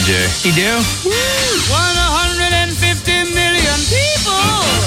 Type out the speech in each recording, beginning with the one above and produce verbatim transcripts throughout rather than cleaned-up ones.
Jay. You do? one hundred fifty million people.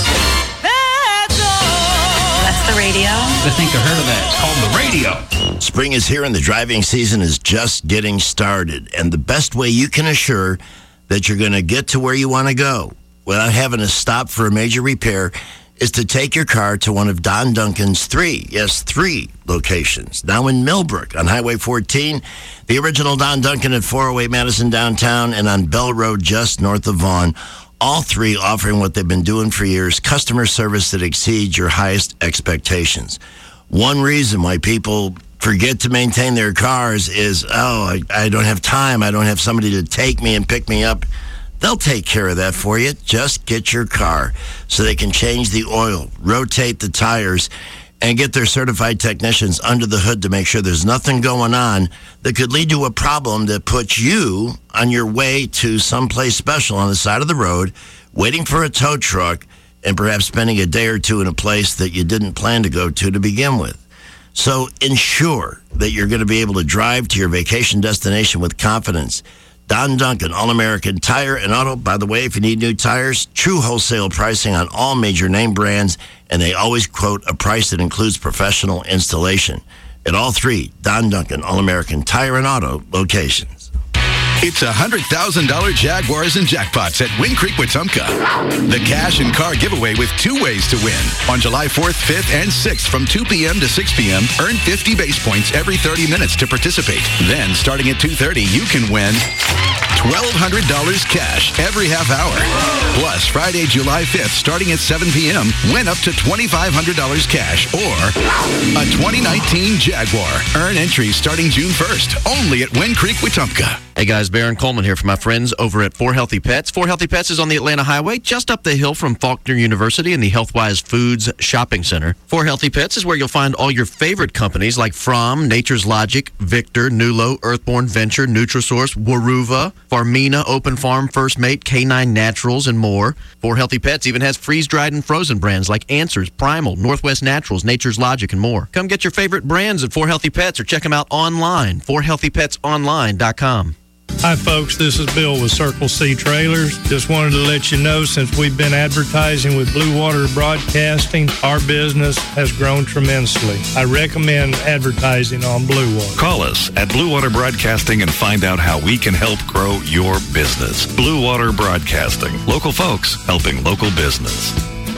That's all. That's the radio. I think I heard of that. It's called the radio. Spring is here and the driving season is just getting started. And the best way you can assure that you're going to get to where you want to go without having to stop for a major repair is to take your car to one of Don Duncan's three, yes, three locations. Now in Millbrook on Highway fourteen, the original Don Duncan at four oh eight Madison downtown, and on Bell Road just north of Vaughan. All three offering what they've been doing for years, customer service that exceeds your highest expectations. One reason why people forget to maintain their cars is, oh, I, I don't have time. I don't have somebody to take me and pick me up. They'll take care of that for you. Just get your car so they can change the oil, rotate the tires, and get their certified technicians under the hood to make sure there's nothing going on that could lead to a problem that puts you on your way to someplace special on the side of the road, waiting for a tow truck, and perhaps spending a day or two in a place that you didn't plan to go to to begin with. So ensure that you're going to be able to drive to your vacation destination with confidence. Don Duncan, All-American Tire and Auto. By the way, if you need new tires, true wholesale pricing on all major name brands, and they always quote a price that includes professional installation. At all three, Don Duncan, All-American Tire and Auto locations. It's one hundred thousand dollars Jaguars and jackpots at Wind Creek Wetumpka. The cash and car giveaway with two ways to win. On July fourth, fifth, and sixth from two p.m. to six p.m., earn fifty base points every thirty minutes to participate. Then, starting at two thirty, you can win twelve hundred dollars cash every half hour. Plus, Friday, July fifth, starting at seven p.m., win up to twenty-five hundred dollars cash or a twenty nineteen Jaguar. Earn entries starting June first, only at Wind Creek Wetumpka. Hey guys, Baron Coleman here for my friends over at four Healthy Pets. four Healthy Pets is on the Atlanta Highway, just up the hill from Faulkner University in the Healthwise Foods Shopping Center. four Healthy Pets is where you'll find all your favorite companies like Fromm, Nature's Logic, Victor, Nulo, Earthborn Venture, Nutrisource, Waruva, Farmina, Open Farm, First Mate, K nine Naturals, and more. four Healthy Pets even has freeze-dried and frozen brands like Answers, Primal, Northwest Naturals, Nature's Logic, and more. Come get your favorite brands at four Healthy Pets or check them out online, four healthy pets online dot com. Hi, folks. This is Bill with Circle C Trailers. Just wanted to let you know, since we've been advertising with Blue Water Broadcasting, our business has grown tremendously. I recommend advertising on Blue Water. Call us at Blue Water Broadcasting and find out how we can help grow your business. Blue Water Broadcasting. Local folks helping local business.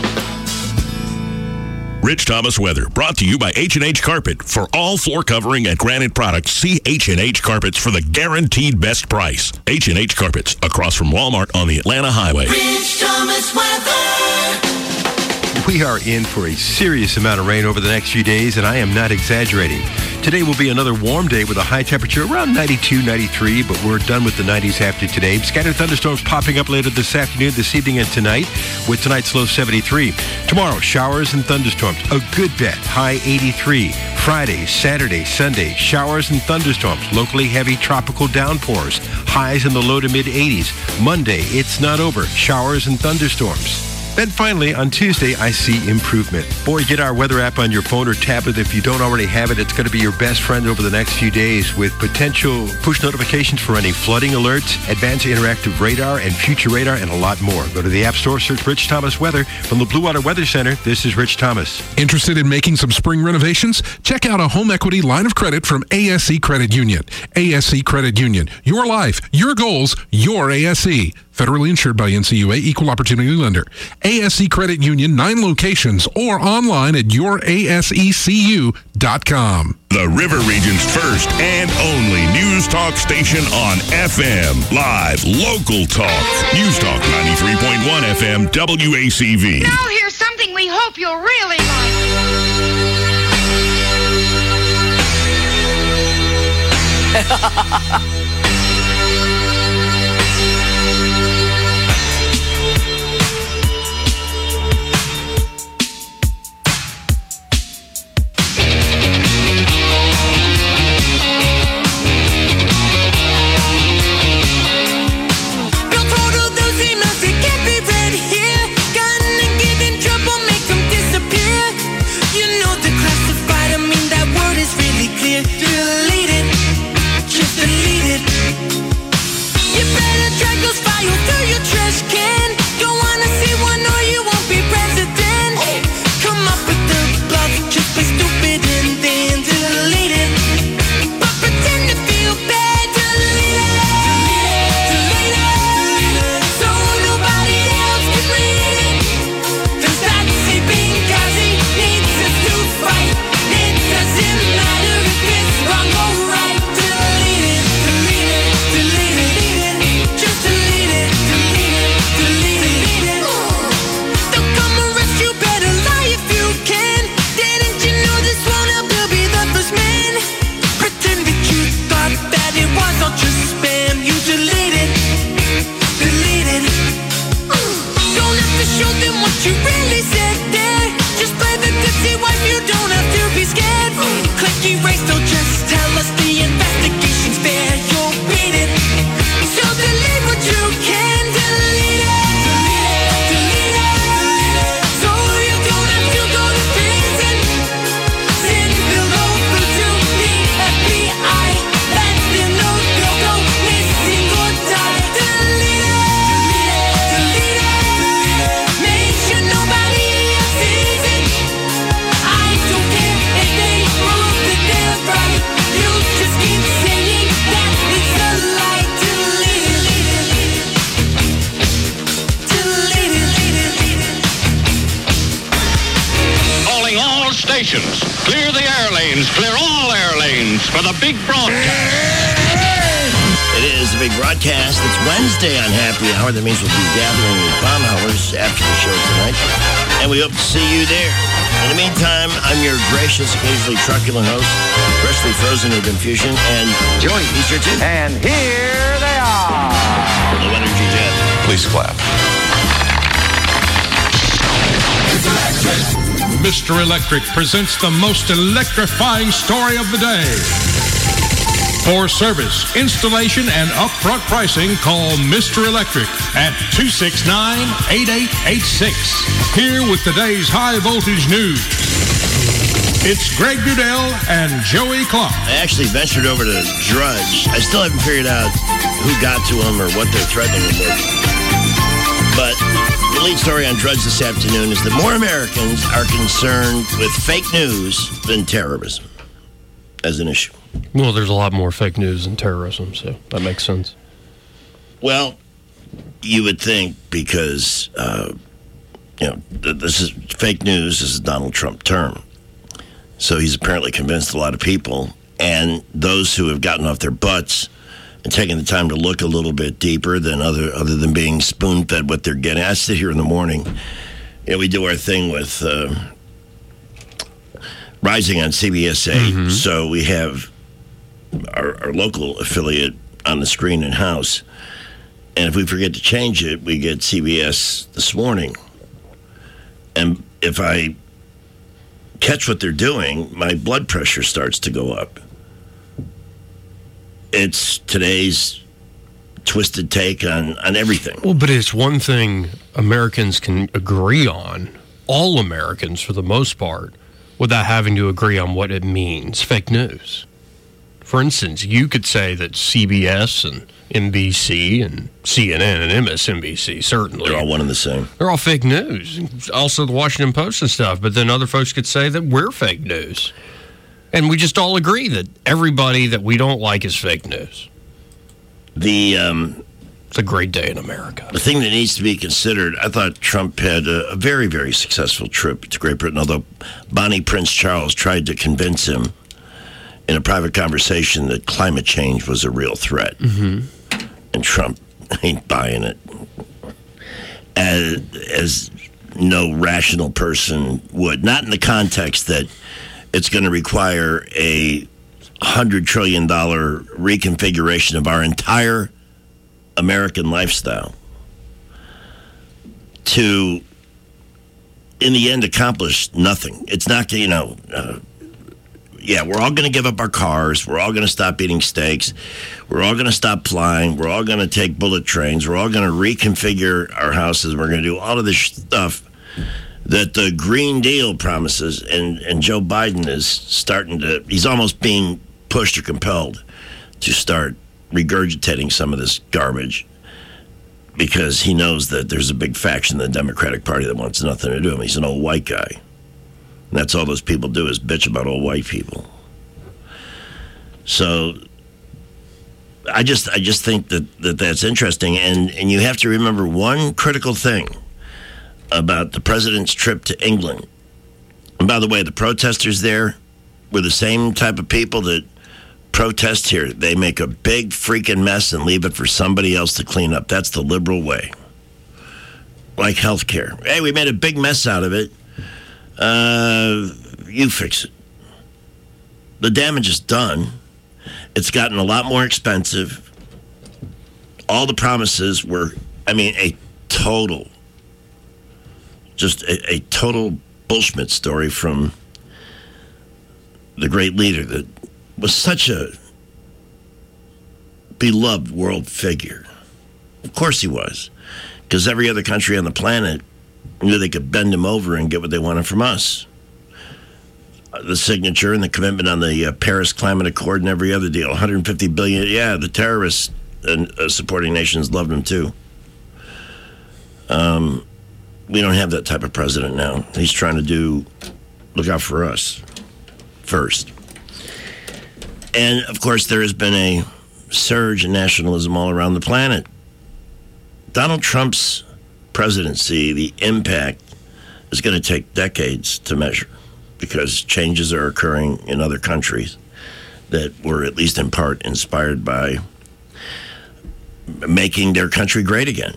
Rich Thomas Weather, brought to you by H and H Carpet. For all floor covering and granite products, see H and H Carpets for the guaranteed best price. H and H Carpets, across from Walmart on the Atlanta Highway. Rich Thomas Weather. We are in for a serious amount of rain over the next few days, and I am not exaggerating. Today will be another warm day with a high temperature around ninety-two, ninety-three, but we're done with the nineties after today. Scattered thunderstorms popping up later this afternoon, this evening, and tonight, with tonight's low seventy-three. Tomorrow, showers and thunderstorms, a good bet, high eighty-three. Friday, Saturday, Sunday, showers and thunderstorms, locally heavy tropical downpours, highs in the low to mid eighties. Monday, it's not over, showers and thunderstorms. Then finally, on Tuesday, I see improvement. Boy, get our weather app on your phone or tablet. If you don't already have it, it's going to be your best friend over the next few days with potential push notifications for any flooding alerts, advanced interactive radar and future radar, and a lot more. Go to the App Store, search Rich Thomas Weather. From the Blue Water Weather Center, this is Rich Thomas. Interested in making some spring renovations? Check out a home equity line of credit from A S C Credit Union. A S C Credit Union. Your life, your goals, your A S C. Federally insured by N C U A, Equal Opportunity Lender. A S C Credit Union, nine locations, or online at your A S E C U dot com. The River Region's first and only news talk station on F M. Live, local talk. News Talk ninety-three point one F M, W A C V. Now here's something we hope you'll really like. Delete it, just delete it. stations. Clear the air lanes. Clear all air lanes for the big broadcast. It is the big broadcast. It's Wednesday on Happy Hour. That means we'll be gathering with bomb howlers after the show tonight. And we hope to see you there. In the meantime, I'm your gracious, occasionally truculent host, freshly frozen in confusion, and Joey, he's here too. And here they are. Low Energy Jet. Please clap. Mister Electric presents the most electrifying story of the day. For service, installation, and upfront pricing, call Mister Electric at two six nine, eight eight eight six. Here with today's high voltage news, it's Greg Dudell and Joey Clark. I actually ventured over to Drudge. I still haven't figured out who got to him or what they're threatening him with. But the lead story on Drudge this afternoon is that more Americans are concerned with fake news than terrorism as an issue. Well, there's a lot more fake news than terrorism, so that makes sense. Well, you would think because, uh, you know, th- this is fake news. This is Donald Trump term. So he's apparently convinced a lot of people, and those who have gotten off their butts and taken the time to look a little bit deeper than other other than being spoon-fed what they're getting. I sit here in the morning, you know, we do our thing with uh, Rising on C B S eight, mm-hmm. So we have our, our local affiliate on the screen in-house, and if we forget to change it, we get C B S This Morning. And if I catch what they're doing, my blood pressure starts to go up. It's today's twisted take on, on everything. Well, but it's one thing Americans can agree on, all Americans for the most part, without having to agree on what it means, fake news. For instance, you could say that C B S and N B C and C N N and M S N B C, certainly. They're all one and the same. They're all fake news. Also the Washington Post and stuff. But then other folks could say that we're fake news. And we just all agree that everybody that we don't like is fake news. The um, It's a great day in America. The thing that needs to be considered, I thought Trump had a, a very, very successful trip to Great Britain, although Bonnie Prince Charles tried to convince him in a private conversation that climate change was a real threat. Mm-hmm. And Trump ain't buying it. As, as no rational person would. Not in the context that it's going to require a one hundred trillion dollars reconfiguration of our entire American lifestyle to, in the end, accomplish nothing. It's not, you know, uh, yeah, we're all going to give up our cars. We're all going to stop eating steaks. We're all going to stop flying. We're all going to take bullet trains. We're all going to reconfigure our houses. We're going to do all of this stuff that the Green Deal promises, and, and Joe Biden is starting to, he's almost being pushed or compelled to start regurgitating some of this garbage because he knows that there's a big faction in the Democratic Party that wants nothing to do with him. He's an old white guy. And that's all those people do is bitch about old white people. So I just I just think that, that that's interesting. And, and you have to remember one critical thing about the president's trip to England. And by the way, the protesters there were the same type of people that protest here. They make a big freaking mess and leave it for somebody else to clean up. That's the liberal way. Like healthcare. Hey, we made a big mess out of it. Uh, you fix it. The damage is done. It's gotten a lot more expensive. All the promises were, I mean, a total, just a, a total bullshit story from the great leader that was such a beloved world figure. Of course he was, because every other country on the planet knew they could bend him over and get what they wanted from us. Uh, the signature and the commitment on the uh, Paris Climate Accord and every other deal, one hundred fifty billion dollars. Yeah, the terrorists and uh, supporting nations loved him too. Um, we don't have that type of president now. He's trying to do, look out for us first. And, of course, there has been a surge in nationalism all around the planet. Donald Trump's presidency, the impact is going to take decades to measure. because changes are occurring in other countries that were at least in part inspired by making their country great again.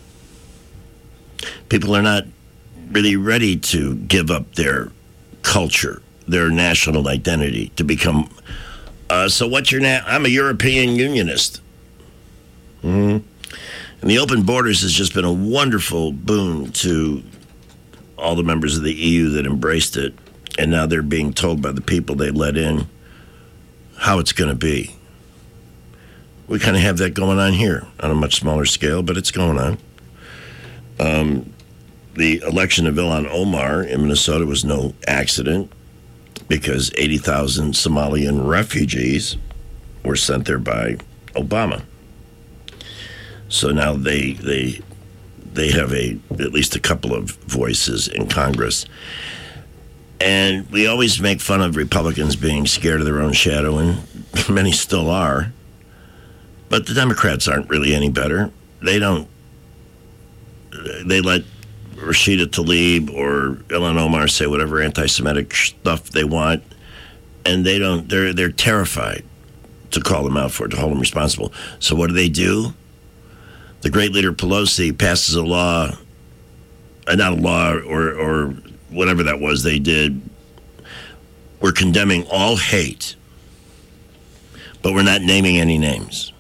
People are not really ready to give up their culture, their national identity, to become. Uh, so what's your na- I'm a European Unionist. Mm-hmm. And the open borders has just been a wonderful boon to all the members of the E U that embraced it, and now they're being told by the people they let in how it's going to be. We kind of have that going on here on a much smaller scale, but it's going on. Um, the election of Ilhan Omar in Minnesota was no accident because eighty thousand Somalian refugees were sent there by Obama. So now they they they have a at least a couple of voices in Congress. And we always make fun of Republicans being scared of their own shadow, and many still are. But the Democrats aren't really any better. They don't. They let Rashida Tlaib or Ilhan Omar say whatever anti-Semitic stuff they want, and they don't. They're they're terrified to call them out for it, to hold them responsible. So what do they do? The great leader Pelosi passes a law, uh, not a law or or whatever that was they did. We're condemning all hate, but we're not naming any names.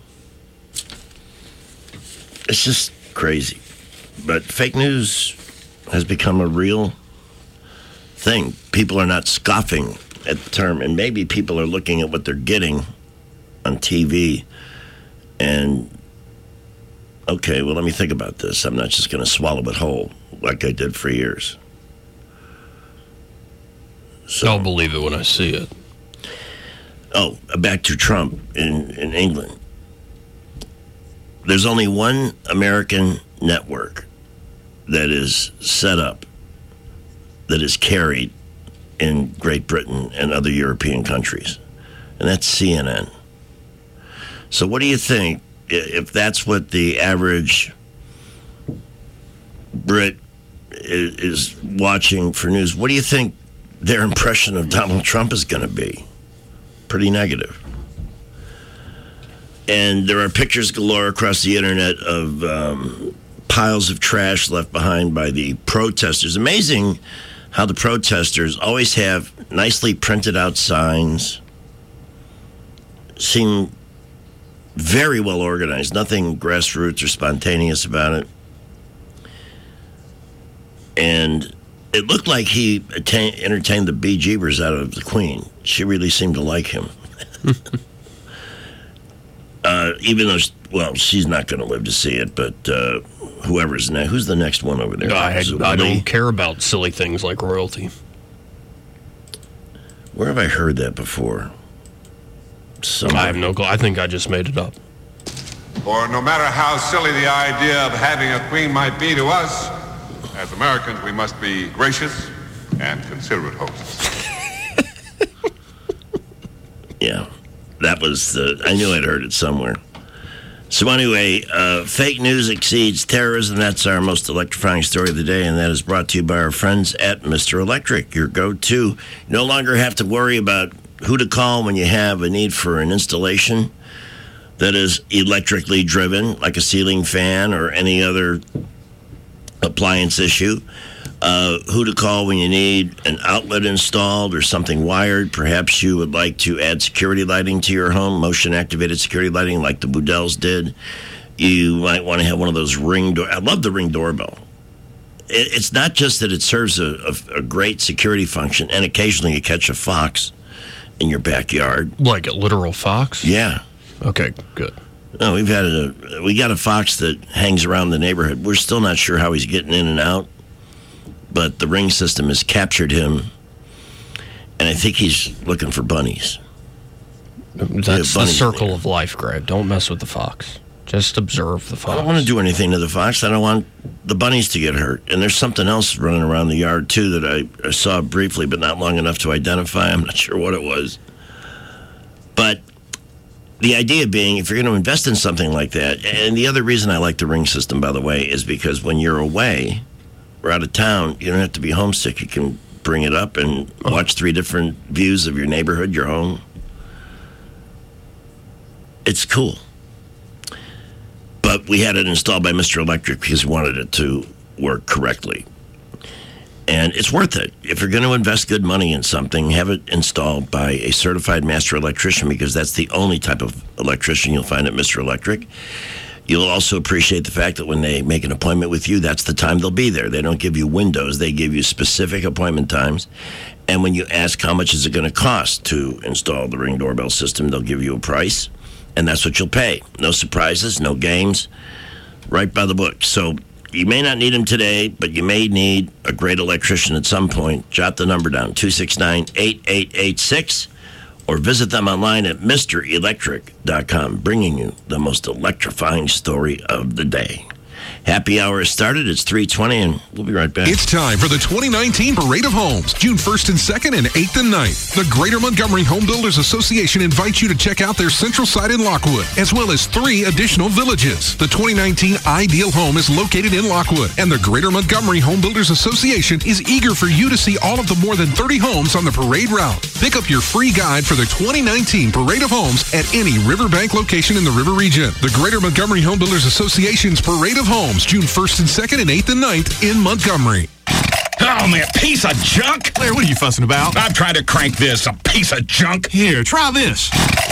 It's just crazy. But fake news has become a real thing. People are not scoffing at the term, and maybe people are looking at what they're getting on T V and, okay, well, let me think about this. I'm not just going to swallow it whole like I did for years. So, I'll believe it when I see it. Oh, back to Trump in, in England. There's only one American network that is set up, that is carried in Great Britain and other European countries, and that's C N N. So what do you think, if that's what the average Brit is watching for news, what do you think their impression of Donald Trump is going to be? Pretty negative. And there are pictures galore across the internet of um, piles of trash left behind by the protesters. Amazing how the protesters always have nicely printed out signs, seem very well organized, nothing grassroots or spontaneous about it. And it looked like he attain, entertained the Bee Jeebers out of the Queen. She really seemed to like him. uh, even though, well, she's not going to live to see it, but uh, whoever's next, who's the next one over there? No, I, I don't care about silly things like royalty. Where have I heard that before? Somewhere. I have no clue. I think I just made it up. For no matter how silly the idea of having a queen might be to us, as Americans, we must be gracious and considerate hosts. Yeah, that was the, I knew I'd heard it somewhere. So anyway, uh, fake news exceeds terrorism. That's our most electrifying story of the day, and that is brought to you by our friends at Mister Electric, your go-to. You no longer have to worry about who to call when you have a need for an installation that is electrically driven, like a ceiling fan or any other appliance issue. Uh, who to call when you need an outlet installed or something wired. Perhaps you would like to add security lighting to your home, motion-activated security lighting like the Boudells did. You might want to have one of those Ring door. I love the Ring doorbell. It, it's not just that it serves a, a, a great security function, and occasionally you catch a fox in your backyard. Like a literal fox? Yeah. Okay, good. No, we've had a we got a fox that hangs around the neighborhood. We're still not sure how he's getting in and out, but the Ring system has captured him, and I think he's looking for bunnies. That's the circle of life, Greg. Don't mess with the fox. Just observe the fox. I don't want to do anything to the fox. I don't want the bunnies to get hurt. And there's something else running around the yard, too, that I, I saw briefly, but not long enough to identify. I'm not sure what it was. But the idea being, if you're going to invest in something like that, and the other reason I like the Ring system, by the way, is because when you're away or out of town, you don't have to be homesick. You can bring it up and watch three different views of your neighborhood, your home. It's cool. But we had it installed by Mister Electric because we wanted it to work correctly. And it's worth it. If you're going to invest good money in something, have it installed by a certified master electrician, because that's the only type of electrician you'll find at Mister Electric. You'll also appreciate the fact that when they make an appointment with you, that's the time they'll be there. They don't give you windows. They give you specific appointment times. And when you ask how much is it going to cost to install the Ring doorbell system, they'll give you a price, and that's what you'll pay. No surprises, no games, right by the book. So you may not need them today, but you may need a great electrician at some point. Jot the number down, two six nine, eight eight eight six, or visit them online at mister electric dot com, bringing you the most electrifying story of the day. Happy hour has started. It's three twenty, and we'll be right back. It's time for the twenty nineteen Parade of Homes, June first and second and eighth and ninth. The Greater Montgomery Home Builders Association invites you to check out their central site in Lockwood, as well as three additional villages. The twenty nineteen Ideal Home is located in Lockwood, and the Greater Montgomery Home Builders Association is eager for you to see all of the more than thirty homes on the parade route. Pick up your free guide for the twenty nineteen Parade of Homes at any Riverbank location in the River Region. The Greater Montgomery Home Builders Association's Parade of Homes, June first and second and eighth and ninth in Montgomery. Oh, man, piece of junk. Claire, what are you fussing about? I'm trying to crank this, a piece of junk. Here, try this.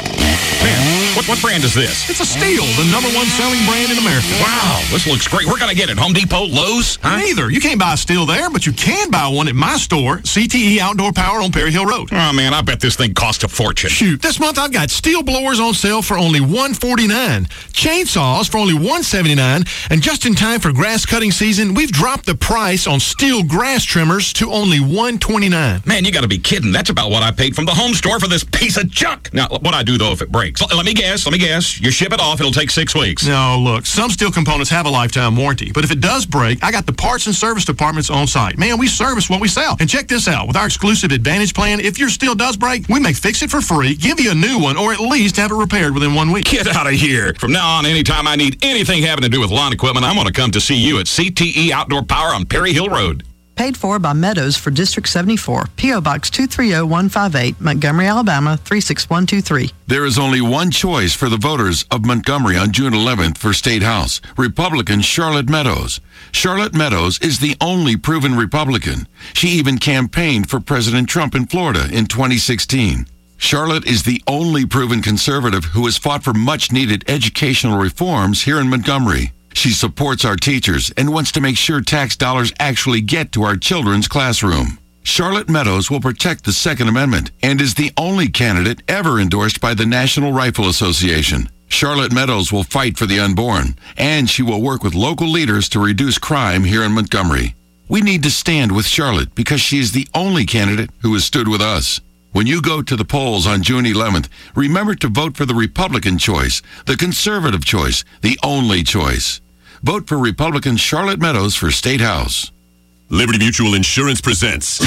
Man, what, what brand is this? It's a Steel, the number one selling brand in America. Wow, this looks great. We're going to get it. Home Depot, Lowe's? Huh? Neither. You can't buy a Steel there, but you can buy one at my store, C T E Outdoor Power on Perry Hill Road. Oh, man, I bet this thing costs a fortune. Shoot, this month I've got Steel blowers on sale for only one forty-nine, chainsaws for only one seventy-nine, and just in time for grass cutting season, we've dropped the price on Steel grass trimmers to only one twenty-nine. Man, you got to be kidding. That's about what I paid from the home store for this piece of junk. Now, what I do, though, if it breaks? Let me guess, let me guess. You ship it off, it'll take six weeks. No, look, some Steel components have a lifetime warranty, but if it does break, I got the parts and service departments on site. Man, we service what we sell. And check this out. With our exclusive Advantage plan, if your Steel does break, we may fix it for free, give you a new one, or at least have it repaired within one week. Get out of here. From now on, anytime I need anything having to do with lawn equipment, I'm going to come to see you at C T E Outdoor Power on Perry Hill Road. Paid for by Meadows for District seventy-four, P O Box two three zero one five eight, Montgomery, Alabama three six one two three. There is only one choice for the voters of Montgomery on June eleventh for State House, Republican Charlotte Meadows. Charlotte Meadows is the only proven Republican. She even campaigned for President Trump in Florida in twenty sixteen. Charlotte is the only proven conservative who has fought for much-needed educational reforms here in Montgomery. She supports our teachers and wants to make sure tax dollars actually get to our children's classroom. Charlotte Meadows will protect the Second Amendment and is the only candidate ever endorsed by the National Rifle Association. Charlotte Meadows will fight for the unborn, and she will work with local leaders to reduce crime here in Montgomery. We need to stand with Charlotte because she is the only candidate who has stood with us. When you go to the polls on June eleventh, remember to vote for the Republican choice, the conservative choice, the only choice. Vote for Republican Charlotte Meadows for State House. Liberty Mutual Insurance presents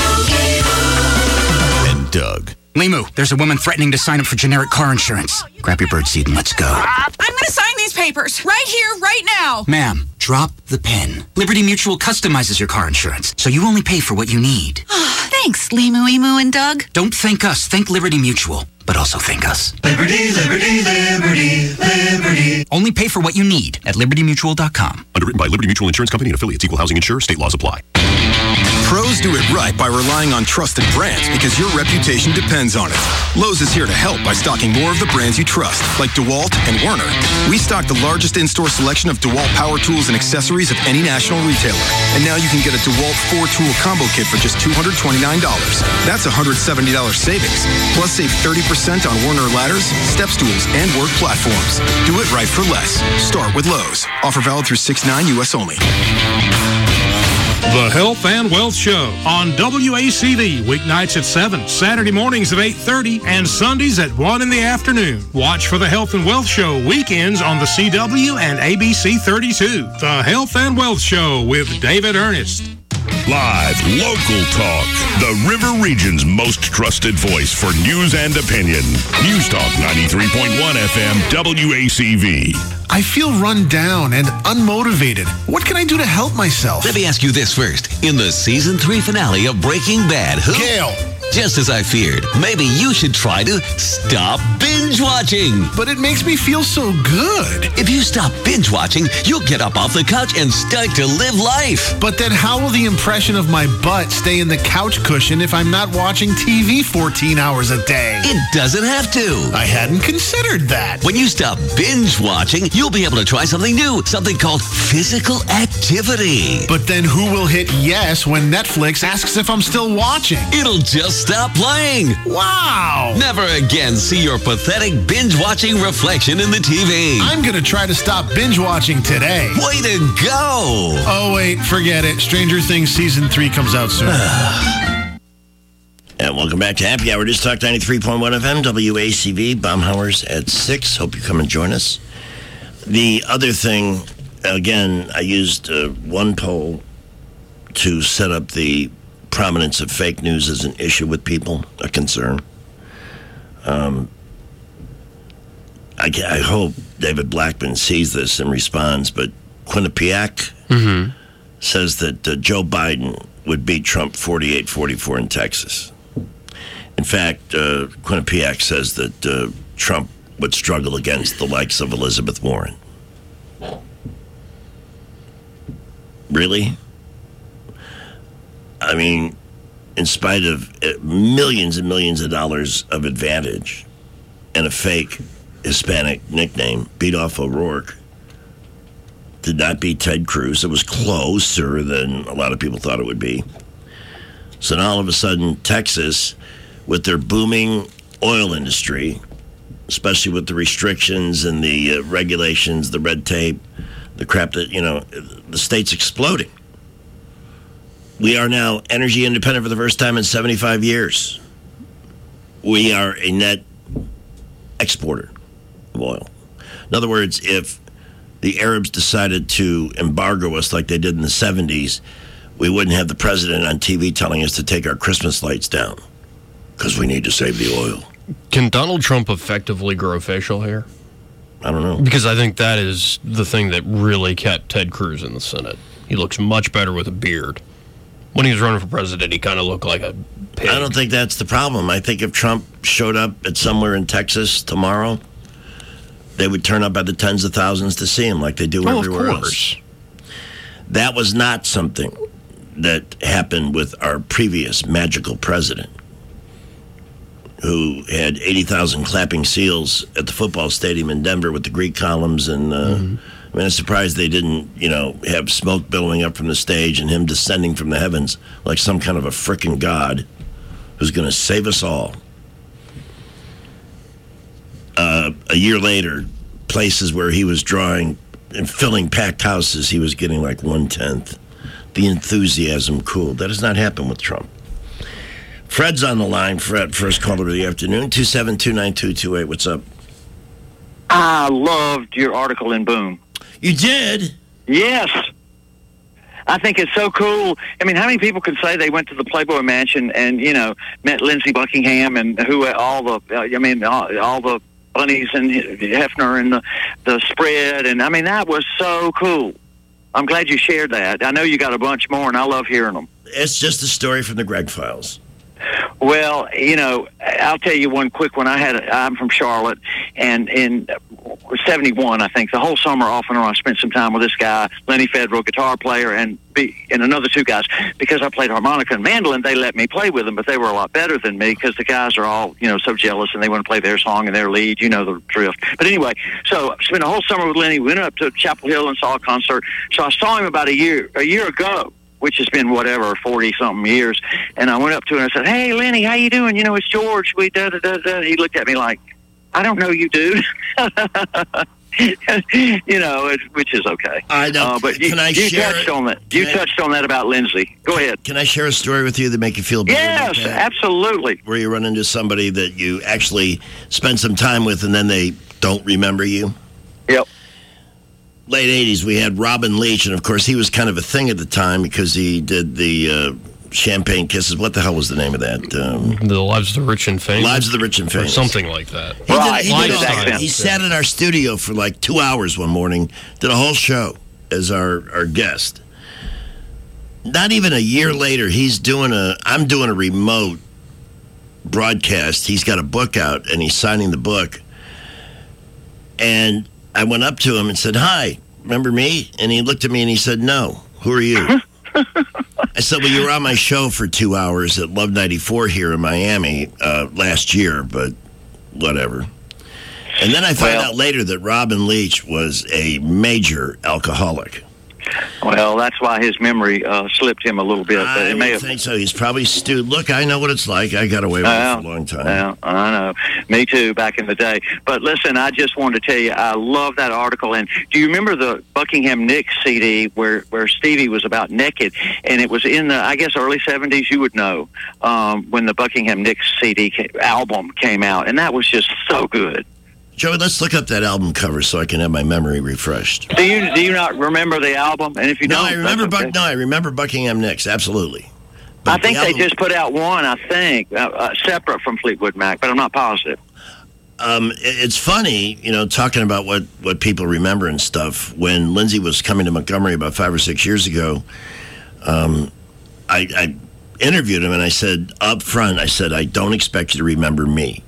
And Doug. Limu, there's a woman threatening to sign up for generic car insurance. Grab your birdseed and let's go. I'm going to sign these papers right here, right now. Ma'am, drop the pen. Liberty Mutual customizes your car insurance, so you only pay for what you need. Thanks, Limu, Emu, and Doug. Don't thank us, thank Liberty Mutual. But also thank us. Liberty, liberty, liberty, liberty. Only pay for what you need at liberty mutual dot com. Underwritten by Liberty Mutual Insurance Company and affiliates. Equal housing insurer. State laws apply. Pros do it right by relying on trusted brands because your reputation depends on it. Lowe's is here to help by stocking more of the brands you trust, like DeWalt and Werner. We stock the largest in-store selection of DeWalt power tools and accessories of any national retailer. And now you can get a DeWalt four-tool combo kit for just two hundred twenty-nine dollars. That's one hundred seventy dollars savings. Plus save thirty percent on Werner ladders, step stools, and work platforms. Do it right for less. Start with Lowe's. Offer valid through six nine U S only. The Health and Wealth Show on W A C D, weeknights at seven, Saturday mornings at eight thirty, and Sundays at one in the afternoon. Watch for the Health and Wealth Show weekends on the C W and A B C thirty-two. The Health and Wealth Show with David Ernest. Live, local talk. The River Region's most trusted voice for news and opinion. News Talk ninety-three point one F M W A C V. I feel run down and unmotivated. What can I do to help myself? Let me ask you this first. In the season three finale of Breaking Bad, who... Gale. Just as I feared, maybe you should try to stop binge watching. But it makes me feel so good. If you stop binge watching, you'll get up off the couch and start to live life. But then how will the impression of my butt stay in the couch cushion if I'm not watching T V fourteen hours a day? It doesn't have to. I hadn't considered that. When you stop binge watching, you'll be able to try something new, something called physical activity. But then who will hit yes when Netflix asks if I'm still watching? It'll just stop playing. Wow. Never again see your pathetic binge-watching reflection in the T V. I'm going to try to stop binge-watching today. Way to go. Oh, wait, forget it. Stranger Things Season three comes out soon. And welcome back to Happy Hour. Just Talk ninety-three point one F M, W A C V, Baumhauer's at six. Hope you come and join us. The other thing, again, I used uh, one poll to set up the prominence of fake news as an issue with people, a concern. Um, I, I hope David Blackman sees this and responds, but Quinnipiac mm-hmm. says that uh, Joe Biden would beat Trump forty-eight forty-four in Texas. In fact, uh, Quinnipiac says that uh, Trump would struggle against the likes of Elizabeth Warren. Really? I mean, in spite of millions and millions of dollars of advantage and a fake Hispanic nickname, beat off O'Rourke, did not beat Ted Cruz. It was closer than a lot of people thought it would be. So now all of a sudden, Texas, with their booming oil industry, especially with the restrictions and the uh, regulations, the red tape, the crap that, you know, the state's exploding. We are now energy independent for the first time in seventy-five years. We are a net exporter of oil. In other words, if the Arabs decided to embargo us like they did in the seventies, we wouldn't have the president on T V telling us to take our Christmas lights down because we need to save the oil. Can Donald Trump effectively grow facial hair? I don't know. Because I think that is the thing that really kept Ted Cruz in the Senate. He looks much better with a beard. When he was running for president, he kind of looked like a pig. I don't think that's the problem. I think if Trump showed up at somewhere in Texas tomorrow, they would turn up by the tens of thousands to see him like they do oh, everywhere of course. else. That was not something that happened with our previous magical president, who had eighty thousand clapping seals at the football stadium in Denver with the Greek columns. And uh, mm-hmm. I mean, I'm surprised they didn't, you know, have smoke billowing up from the stage and him descending from the heavens like some kind of a frickin' god who's going to save us all. Uh, a year later, places where he was drawing and filling packed houses, he was getting like one-tenth. The enthusiasm cooled. That has not happened with Trump. Fred's on the line. Fred, first caller of the afternoon, two seven two, nine two two eight. What's up? I loved your article in Boom. You did? Yes. I think it's so cool. I mean, how many people can say they went to the Playboy Mansion and, you know, met Lindsey Buckingham and who all the, uh, I mean, all, all the bunnies and Hefner and the, the spread. And, I mean, that was so cool. I'm glad you shared that. I know you got a bunch more, and I love hearing them. It's just a story from the Greg Files. Well, you know, I'll tell you one quick one. I had, a, I'm from Charlotte, and in seventy-one, I think, the whole summer off and on, I spent some time with this guy, Lenny Federal, guitar player, and B, and another two guys. Because I played harmonica and mandolin, they let me play with them, but they were a lot better than me because the guys are all, you know, so jealous, and they want to play their song and their lead. You know the drift. But anyway, so I spent a whole summer with Lenny. We went up to Chapel Hill and saw a concert. So I saw him about a year, a year ago, which has been whatever, forty-something years. And I went up to him and I said, "Hey, Lenny, how you doing? You know, it's George. We da da da da." He looked at me like, "I don't know you, dude." You know, it, which is okay. I know. Uh, but you, can I you share touched it? on that. You Can I- touched on that about Lindsay. Go ahead. Can I share a story with you that make you feel better? Yes, about that? absolutely. Where you run into somebody that you actually spend some time with and then they don't remember you? Yep. Late eighties, we had Robin Leach, and of course he was kind of a thing at the time because he did the uh, Champagne Kisses. What the hell was the name of that? Um, the Lives of the Rich and Famous? Lives of the Rich and Famous. Or something like that. He, Right, did, he, did exactly. all- he sat in our studio for like two hours one morning, did a whole show as our, our guest. Not even a year later, he's doing a, I'm doing a remote broadcast. He's got a book out, and he's signing the book. And I went up to him and said, "Hi, remember me?" And he looked at me and he said, "No, who are you?" I said, "Well, you were on my show for two hours at Love ninety-four here in Miami uh, last year, but whatever." And then I found Well- out later that Robin Leach was a major alcoholic. Well, that's why his memory uh, slipped him a little bit. But I it may don't have. think so. He's probably stewed. Look, I know what it's like. I got away with Well, it for a long time. Well, I know. Me too, back in the day. But listen, I just wanted to tell you, I love that article. And do you remember the Buckingham Nicks C D where, where Stevie was about naked? And it was in the, I guess, early seventies, you would know, um, when the Buckingham Nicks C D ca- album came out. And that was just so good. Joey, let's look up that album cover so I can have my memory refreshed. Do you do you not remember the album? And if you No, don't, I remember. that's okay. Buck, no, I remember Buckingham Nicks. Absolutely. I But think the they album- just put out one, I think, uh, uh, separate from Fleetwood Mac, but I'm not positive. Um, it- it's funny, you know, talking about what, what people remember and stuff. When Lindsay was coming to Montgomery about five or six years ago, um, I, I interviewed him and I said up front, I said, "I don't expect you to remember me,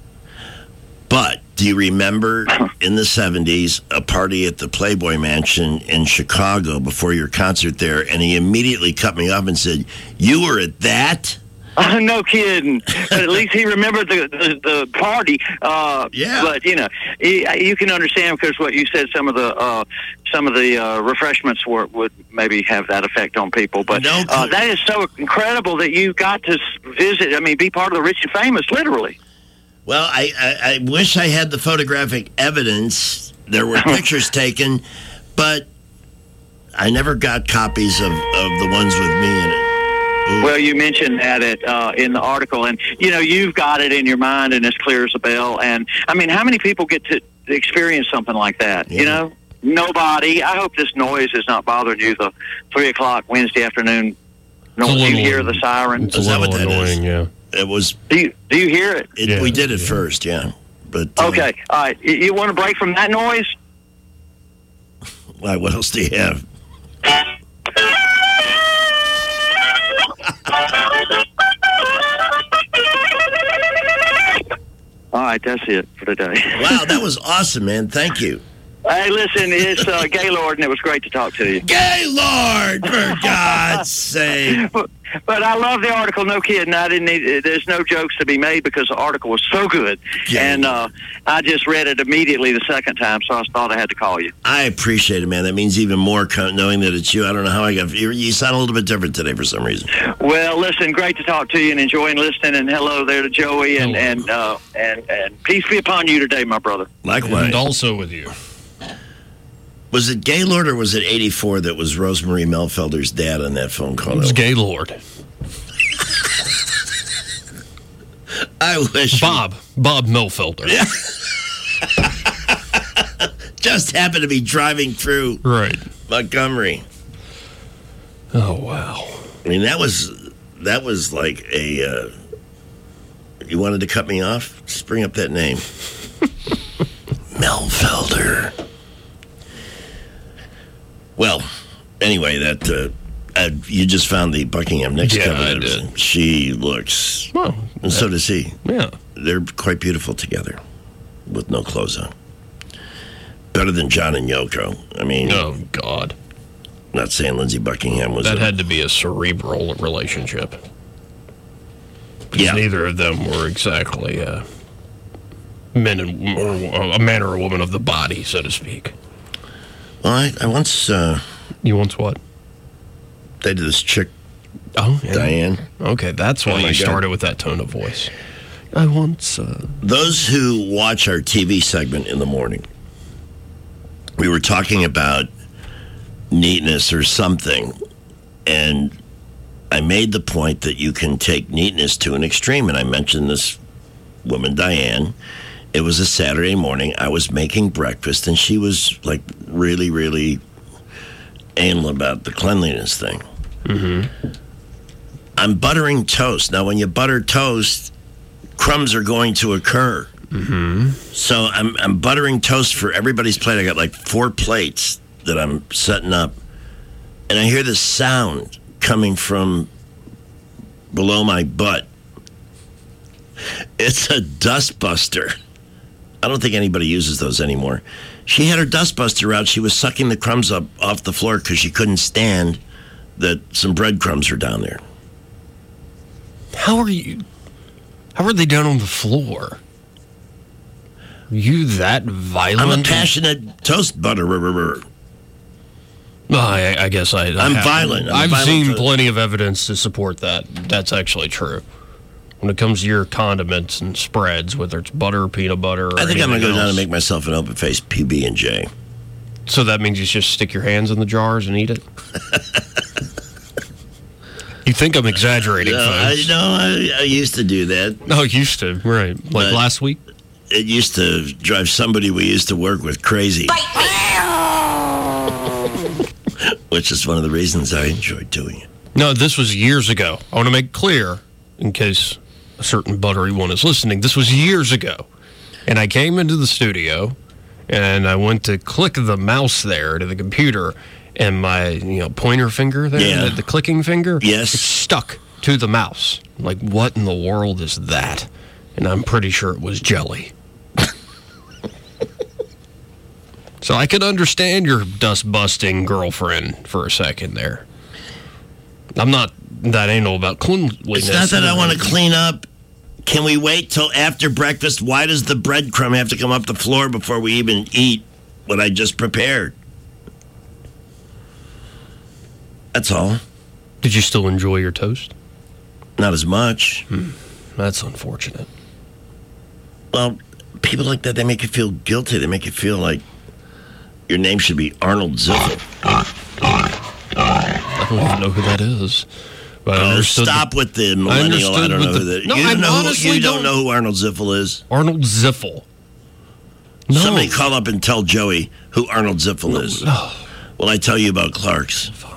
but do you remember in the seventies a party at the Playboy Mansion in Chicago before your concert there?" And he immediately cut me off and said, "You were at that?" Uh, no kidding. But at least he remembered the the, the party. Uh, yeah. But you know, he, you can understand because what you said. Some of the uh, some of the uh, refreshments were, would maybe have that effect on people. But No uh, that is so incredible that you got to s- visit. I mean, be part of the rich and famous, literally. Well, I, I, I wish I had the photographic evidence. There were pictures taken, but I never got copies of, of the ones with me in it. Ooh. Well, you mentioned that it, uh, in the article, and you know you've got it in your mind, and it's clear as a bell. And I mean, how many people get to experience something like that? Yeah. You know, nobody. I hope this noise is not bothering you. The three o'clock Wednesday afternoon. No, It's a do you little- hear the siren? It's a Is that little what that is? annoying, yeah. It was. Do you do you hear it? It, Yeah, we did it yeah. first, yeah. But uh, Okay, all right. You, you want to break from that noise? why, what else do you have? All right, that's it for today. Wow, that was awesome, man. Thank you. Hey, listen, it's uh, Gaylord, and it was great to talk to you. Gaylord, for God's sake. But, but I love the article. No kidding. I didn't need. There's no jokes to be made because the article was so good, Yeah. and uh, I just read it immediately the second time, so I thought I had to call you. I appreciate it, man. That means even more co- knowing that it's you. I don't know how I got. You, you sound a little bit different today for some reason. Well, listen, great to talk to you and enjoying listening. And hello there to Joey, and and uh, and and peace be upon you today, my brother. Likewise. And also with you. Was it Gaylord or was it eighty-four that was Rosemary Melfelder's dad on that phone call? It was Gaylord. I wish. Bob. Bob Melfelder. Yeah. Just happened to be driving through Right. Montgomery. Oh, wow. I mean, that was that was like a. Uh, you wanted to cut me off? Just bring up that name, Melfelder. Well, anyway, that uh, uh, you just found the Buckingham Nicks Yeah, cover. I That was- did. She looks, Well, and so does he. yeah. They're quite beautiful together, with no clothes on. Better than John and Yoko. I mean, Oh, God. not saying Lindsey Buckingham was. That a- had to be a cerebral relationship. Because Yeah. neither of them were exactly uh, men and or a man or a woman of the body, so to speak. Well, I, I once uh, You once what? dated this chick, Oh, yeah. Diane. Okay, that's Oh why my you God. started with that tone of voice. I once. Uh, Those who watch our T V segment in the morning, we were talking about neatness or something, and I made the point that you can take neatness to an extreme, and I mentioned this woman, Diane. It was a Saturday morning. I was making breakfast, and she was like really, really anal about the cleanliness thing. mm-hmm. I'm buttering toast. Now, when you butter toast, crumbs are going to occur. Mm-hmm. So I'm I'm buttering toast for everybody's plate. I got like four plates that I'm setting up. And I hear this sound coming from below my butt. It's a dustbuster. I don't think anybody uses those anymore. She had her dustbuster out. She was sucking the crumbs up off the floor because she couldn't stand that some breadcrumbs are down there. How are you? How are they down on the floor? Are you that violent? I'm a passionate toast butterer. Well, I, I guess I. I I'm have, violent. I'm I've violent seen to- plenty of evidence to support that. That's actually true. When it comes to your condiments and spreads, whether it's butter, peanut butter, or I think I'm going to go anything down else. and make myself an open-faced P B and J. So that means you just stick your hands in the jars and eat it? You think I'm exaggerating, No, I, folks. no I, I used to do that. No, used to, right. Like But last week? It used to drive somebody we used to work with crazy. Which is one of the reasons I enjoyed doing it. No, this was years ago. I want to make clear, in case a certain buttery one is listening, this was years ago. And I came into the studio, and I went to click the mouse there to the computer, and my you know pointer finger there, Yeah. the, the clicking finger, yes, it stuck to the mouse. Like, what in the world is that? And I'm pretty sure it was jelly. So I could understand your dust-busting girlfriend for a second there. I'm not that anal about cleanliness. It's not that I want to clean up. Can we wait till after breakfast? Why does the breadcrumb have to come up the floor before we even eat what I just prepared? That's all. Did you still enjoy your toast? Not as much. Hmm. That's unfortunate. Well, people like that, they make you feel guilty. They make you feel like your name should be Arnold Ziffel. I don't even know who that is. But I Oh, understood stop the- with the I millennial. I, understood don't with know the- who that. No, you I don't know who, honestly you don't don't- know who Arnold Ziffel is. Arnold Ziffel. No. Somebody call up and tell Joey who Arnold Ziffel is. No. Well, I tell you about Clark's. Fine.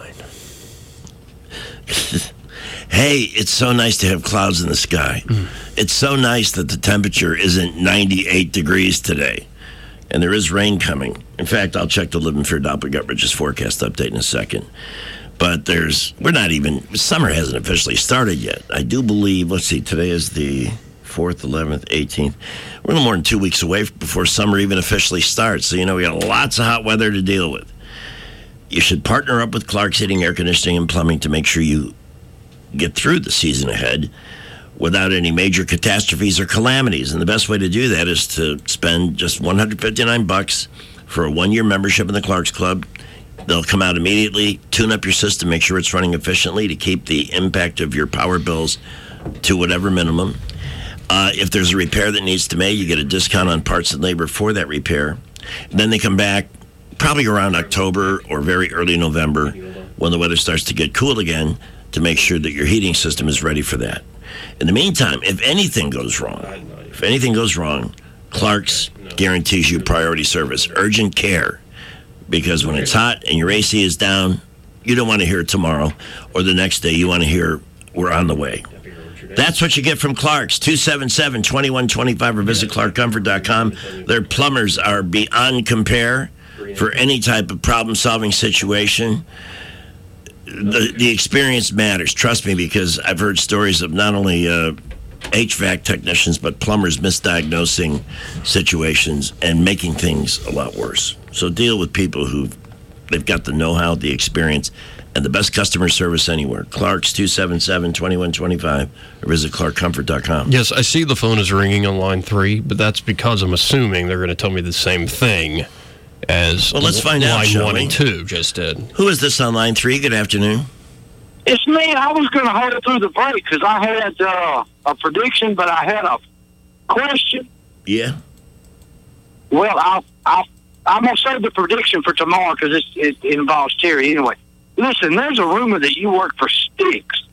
Hey, it's so nice to have clouds in the sky. Mm. It's so nice that the temperature isn't ninety-eight degrees today. And there is rain coming. In fact, I'll check the Living Fear Doppelgutridge's forecast update in a second. But there's, we're not even, summer hasn't officially started yet. I do believe, let's see, today is the fourth, eleventh, eighteenth. We're a little more than two weeks away before summer even officially starts. So, you know, we got lots of hot weather to deal with. You should partner up with Clark's Heating, Air Conditioning, and Plumbing to make sure you get through the season ahead without any major catastrophes or calamities. And the best way to do that is to spend just one hundred fifty-nine bucks for a one-year membership in the Clark's Club. They'll come out immediately, tune up your system, make sure it's running efficiently to keep the impact of your power bills to whatever minimum. Uh, if there's a repair that needs to be made, you get a discount on parts and labor for that repair. And then they come back probably around October or very early November when the weather starts to get cool again to make sure that your heating system is ready for that. In the meantime, if anything goes wrong, if anything goes wrong, Clark's guarantees you priority service, urgent care, because when it's hot and your A C is down, you don't want to hear it tomorrow or the next day. You want to hear we're on the way. That's what you get from Clark's, two seven seven, two one two five, or visit clark comfort dot com. Their plumbers are beyond compare for any type of problem-solving situation. The, the experience matters, trust me, because I've heard stories of not only uh, H V A C technicians, but plumbers misdiagnosing situations and making things a lot worse. So deal with people who they've got the know-how, the experience, and the best customer service anywhere. Clark's, two seven seven, two one two five, or visit clark comfort dot com. Yes, I see the phone is ringing on line three, but that's because I'm assuming they're going to tell me the same thing as Well, let's find out, line shall one we? and two just did. Who is this on line three? Good afternoon. It's me. I was going to hold it through the break because I had uh, a prediction, but I had a question. Yeah. Well, I'll, I'll, I'm going to save the prediction for tomorrow because it, it involves Terry anyway. Listen, there's a rumor that you work for Styx.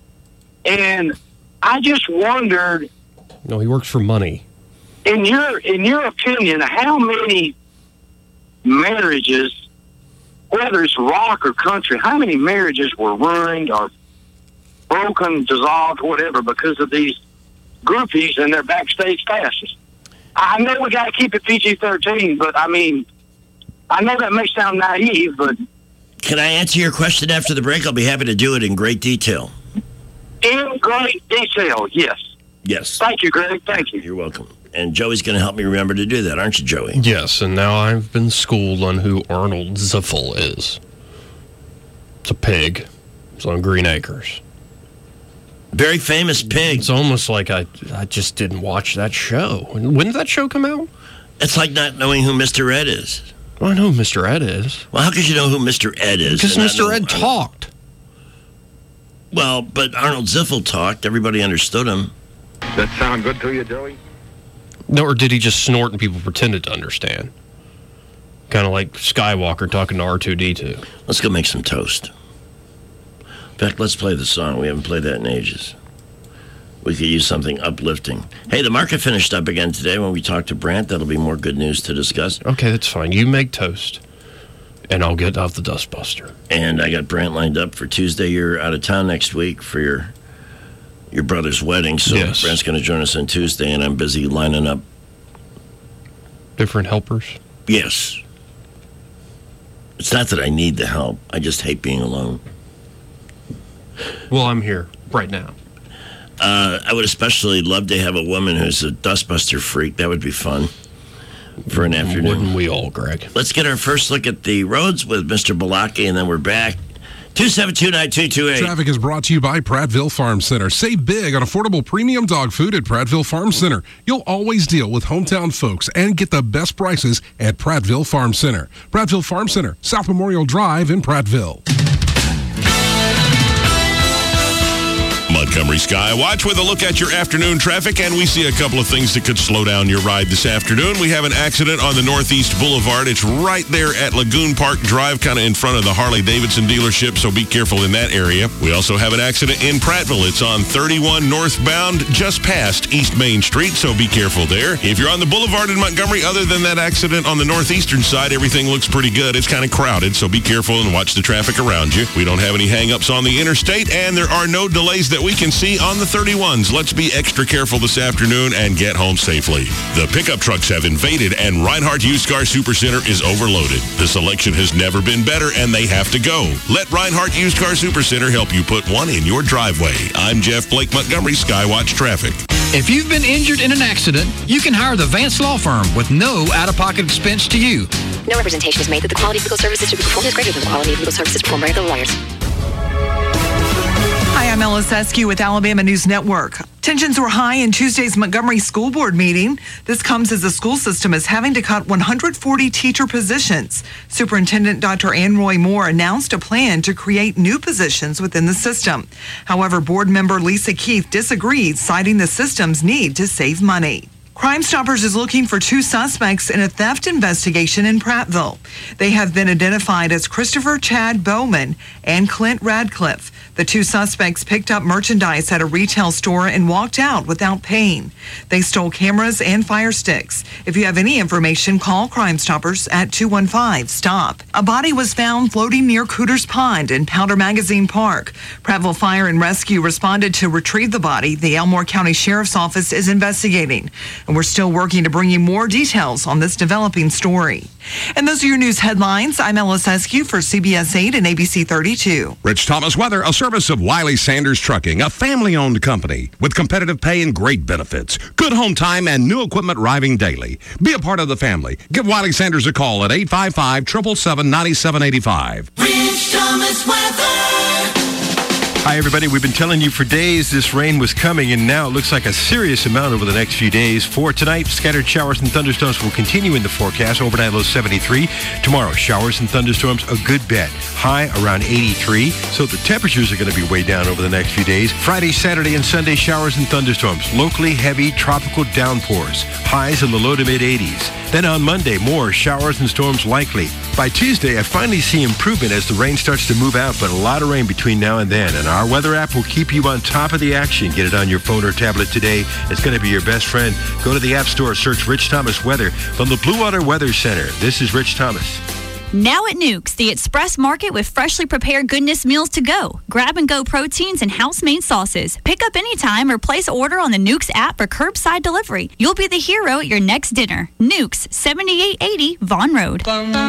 And I just wondered, No, he works for money. in your in your opinion, how many marriages, whether it's rock or country, how many marriages were ruined or broken, dissolved, whatever, because of these groupies and their backstage passes. I know we got to keep it P G thirteen, but I mean, I know that may sound naive, but can I answer your question after the break? I'll be happy to do it in great detail. In great detail, yes. Yes. Thank you, Greg. Thank you. You're welcome. And Joey's going to help me remember to do that, aren't you, Joey? Yes, and now I've been schooled on who Arnold Ziffel is. It's a pig. It's on Green Acres. Very famous pig. It's almost like I I just didn't watch that show. When did that show come out? It's like not knowing who Mister Ed is. Well, I know who Mister Ed is. Well, how could you know who Mister Ed is? Because Mister Ed talked. Well, but Arnold Ziffel talked. Everybody understood him. Does that sound good to you, Joey? No, or did he just snort and people pretended to understand? Kind of like Skywalker talking to R two D two. Let's go make some toast. In fact, let's play the song. We haven't played that in ages. We could use something uplifting. Hey, the market finished up again today when we talked to Brant. That'll be more good news to discuss. Okay, that's fine. You make toast, and I'll get off the dustbuster. And I got Brant lined up for Tuesday. You're out of town next week for your your brother's wedding, so yes. Brant's going to join us on Tuesday, and I'm busy lining up. Different helpers? Yes. It's not that I need the help. I just hate being alone. Well, I'm here right now. Uh, I would especially love to have a woman who's a dustbuster freak. That would be fun for an afternoon. Wouldn't we all, Greg? Let's get our first look at the roads with Mister Balaki, and then we're back. two seven two, nine two two eight. Traffic is brought to you by Prattville Farm Center. Save big on affordable premium dog food at Prattville Farm Center. You'll always deal with hometown folks and get the best prices at Prattville Farm Center. Prattville Farm Center, South Memorial Drive in Prattville. Montgomery Sky Watch with a look at your afternoon traffic, and we see a couple of things that could slow down your ride this afternoon. We have an accident on the Northeast Boulevard. It's right there at Lagoon Park Drive, kind of in front of the Harley-Davidson dealership, so be careful in that area. We also have an accident in Prattville. It's on thirty-one northbound, just past East Main Street, so be careful there. If you're on the boulevard in Montgomery, other than that accident on the northeastern side, everything looks pretty good. It's kind of crowded, so be careful and watch the traffic around you. We don't have any hang-ups on the interstate, and there are no delays that we can see on the thirty-ones. Let's be extra careful this afternoon and get home safely. The pickup trucks have invaded, and Reinhardt Used Car Supercenter is overloaded. The selection has never been better, and they have to go. Let Reinhardt Used Car Supercenter help you put one in your driveway. I'm Jeff Blake, Montgomery Skywatch Traffic. If you've been injured in an accident, you can hire the Vance Law Firm with no out-of-pocket expense to you. No representation is made that the quality of legal services to be performed is greater than the quality of legal services performed by other lawyers. Hi, I'm Ellis Eskew with Alabama News Network. Tensions were high in Tuesday's Montgomery School Board meeting. This comes as the school system is having to cut one hundred forty teacher positions. Superintendent Doctor Ann Roy Moore announced a plan to create new positions within the system. However, board member Lisa Keith disagreed, citing the system's need to save money. Crime Stoppers is looking for two suspects in a theft investigation in Prattville. They have been identified as Christopher Chad Bowman and Clint Radcliffe. The two suspects picked up merchandise at a retail store and walked out without paying. They stole cameras and fire sticks. If you have any information, call Crime Stoppers at two one five, STOP. A body was found floating near Cooters Pond in Powder Magazine Park. Prattville Fire and Rescue responded to retrieve the body. The Elmore County Sheriff's Office is investigating. And we're still working to bring you more details on this developing story. And those are your news headlines. I'm Ellis Eskew for C B S eight and A B C thirty-two. Rich Thomas Weather, a service of Wiley Sanders Trucking, a family-owned company with competitive pay and great benefits. Good home time and new equipment arriving daily. Be a part of the family. Give Wiley Sanders a call at eight five five, seven seven seven, nine seven eight five. Rich Thomas Weather. Hi, everybody. We've been telling you for days this rain was coming, and now it looks like a serious amount over the next few days. For tonight, scattered showers and thunderstorms will continue in the forecast. Overnight low seventy-three. Tomorrow, showers and thunderstorms a good bit. High around eighty-three. So the temperatures are going to be way down over the next few days. Friday, Saturday, and Sunday, showers and thunderstorms. Locally heavy tropical downpours. Highs in the low to mid eighties. Then on Monday, more showers and storms likely. By Tuesday, I finally see improvement as the rain starts to move out, but a lot of rain between now and then. And our weather app will keep you on top of the action. Get it on your phone or tablet today. It's going to be your best friend. Go to the App Store, search Rich Thomas Weather from the Blue Water Weather Center. This is Rich Thomas. Now at Nukes, the Express Market with freshly prepared goodness meals to go. Grab and go proteins and house-made sauces. Pick up anytime or place order on the Nukes app for curbside delivery. You'll be the hero at your next dinner. Nukes, seventy-eight eighty Vaughn Road.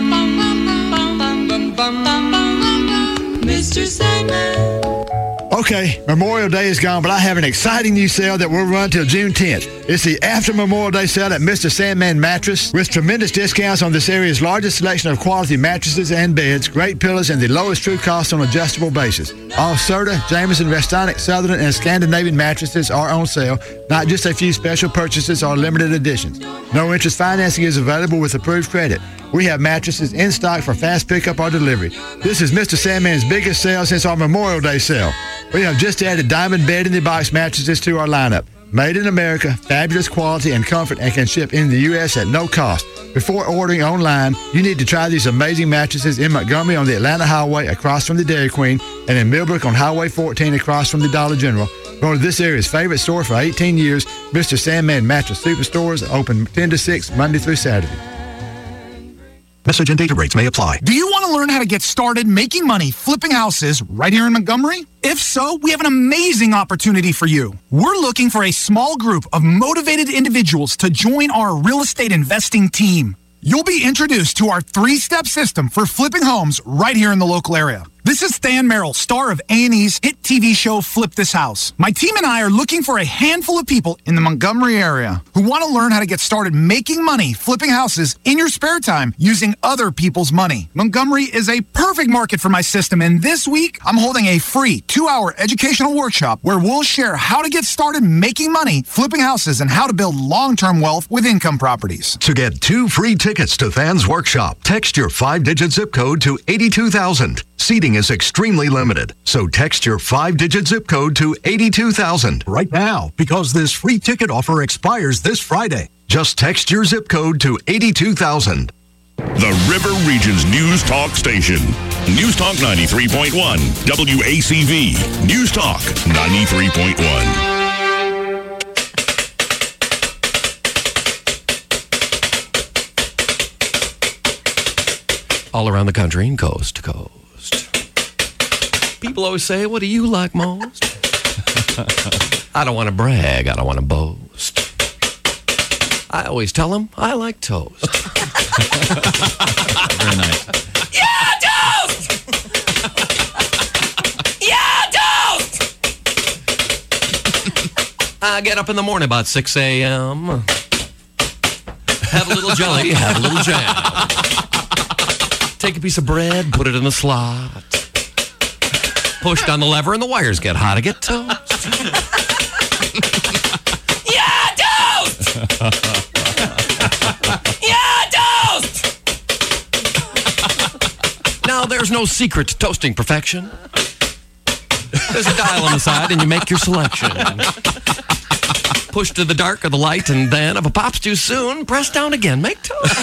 Mister Sandman. Okay, Memorial Day is gone, but I have an exciting new sale that will run till June tenth. It's the after Memorial Day sale at Mister Sandman Mattress with tremendous discounts on this area's largest selection of quality mattresses and beds, great pillows, and the lowest true cost on adjustable basis. All Serta, Jameson, Restonic, Southern, and Scandinavian mattresses are on sale, not just a few special purchases or limited editions. No interest financing is available with approved credit. We have mattresses in stock for fast pickup or delivery. This is Mister Sandman's biggest sale since our Memorial Day sale. We have just added Diamond Bed in the Box mattresses to our lineup. Made in America, fabulous quality and comfort, and can ship in the U S at no cost. Before ordering online, you need to try these amazing mattresses in Montgomery on the Atlanta Highway across from the Dairy Queen and in Millbrook on Highway fourteen across from the Dollar General. Go to this area's favorite store for eighteen years, Mister Sandman Mattress Superstores, open ten to six, Monday through Saturday. Message and data rates may apply. Do you want to learn how to get started making money flipping houses right here in Montgomery? If so, we have an amazing opportunity for you. We're looking for a small group of motivated individuals to join our real estate investing team. You'll be introduced to our three-step system for flipping homes right here in the local area. This is Stan Merrill, star of A and E's hit T V show Flip This House. My team and I are looking for a handful of people in the Montgomery area who want to learn how to get started making money flipping houses in your spare time using other people's money. Montgomery is a perfect market for my system, and this week I'm holding a free two-hour educational workshop where we'll share how to get started making money flipping houses and how to build long-term wealth with income properties. To get two free tickets to Than's workshop, text your five-digit zip code to eighty-two thousand. Seating is extremely limited, so text your five-digit zip code to eighty-two thousand right now because this free ticket offer expires this Friday. Just text your zip code to eighty-two thousand. The River Region's News Talk station. News Talk ninety-three point one, W A C V. News Talk ninety-three point one. All around the country and coast to coast. People always say, what do you like most? I don't want to brag. I don't want to boast. I always tell them I like toast. Very nice. Yeah, toast! Yeah, toast! I get up in the morning about six a.m. Have a little jelly, have a little jam. Take a piece of bread, put it in the slot. Push down the lever and the wires get hot. I get toast. Yeah, toast! Yeah, toast! Now, there's no secret to toasting perfection. There's a dial on the side and you make your selection. Push to the dark or the light, and then if it pops too soon, press down again. Make toast.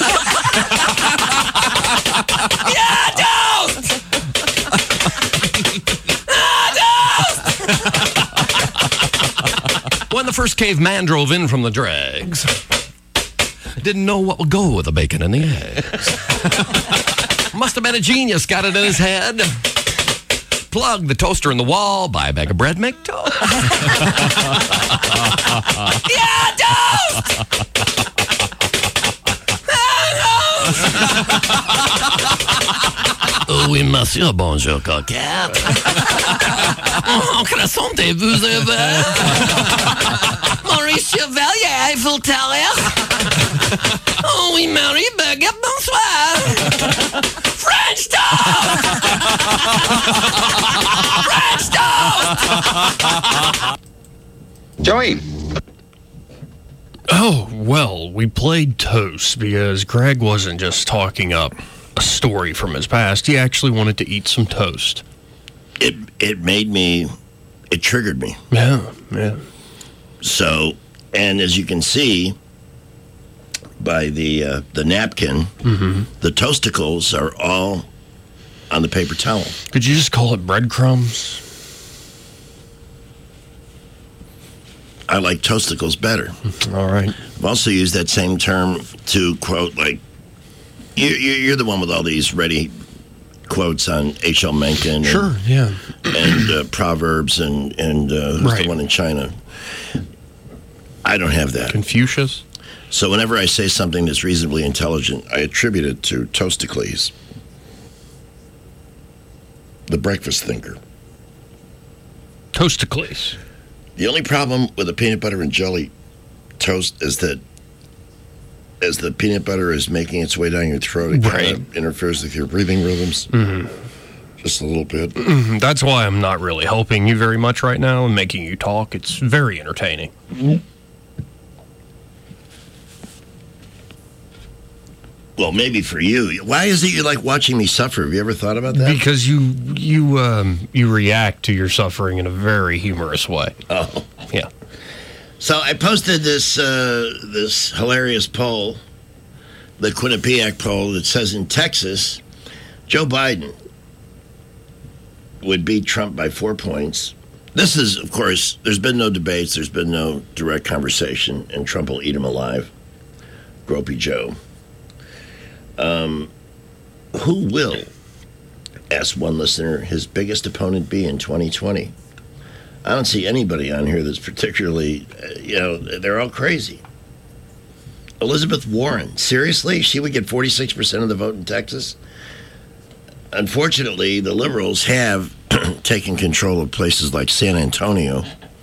Yeah, toast! When the first caveman drove in from the dregs, didn't know what would go with the bacon and the eggs. Must have been a genius, got it in his head. Plug the toaster in the wall, buy a bag of bread, make toast. Yeah, toast! Oui, monsieur, bonjour, coquette. Oh, croissantez-vous avez? Maurice Chevalier, Eiffel Tower. Oh, oui, Marie, baguette, bonsoir. French toast! French toast! Joey. Oh, well, we played toast because Greg wasn't just talking up a story from his past. He actually wanted to eat some toast. It it made me, it triggered me. Yeah, yeah. So, and as you can see by the uh, the napkin, mm-hmm. the toasticles are all on the paper towel. Could you just call it breadcrumbs? I like toasticles better. All right. I've also used that same term to quote, like, You, you, you're the one with all these ready quotes on H L Mencken. Sure, and, yeah. And uh, Proverbs and, and uh, who's Right. the one in China? I don't have that. Confucius? So whenever I say something that's reasonably intelligent, I attribute it to Tostacles, the breakfast thinker. Tostacles. The only problem with a peanut butter and jelly toast is that as the peanut butter is making its way down your throat, it Right. kind of interferes with your breathing rhythms. Mm-hmm. Just a little bit. Mhm. That's why I'm not really helping you very much right now and making you talk. It's very entertaining. Well, maybe for you. Why is it you like watching me suffer? Have you ever thought about that? Because you you um, you react to your suffering in a very humorous way. Oh. Yeah. So I posted this uh, this hilarious poll, the Quinnipiac poll, that says in Texas, Joe Biden would beat Trump by four points. This is, of course, there's been no debates, there's been no direct conversation, and Trump will eat him alive. Gropey Joe. Um, who will, asked one listener, his biggest opponent be in twenty twenty? I don't see anybody on here that's particularly, uh, you know, they're all crazy. Elizabeth Warren, seriously? She would get forty-six percent of the vote in Texas? Unfortunately, the liberals have taken control of places like San Antonio.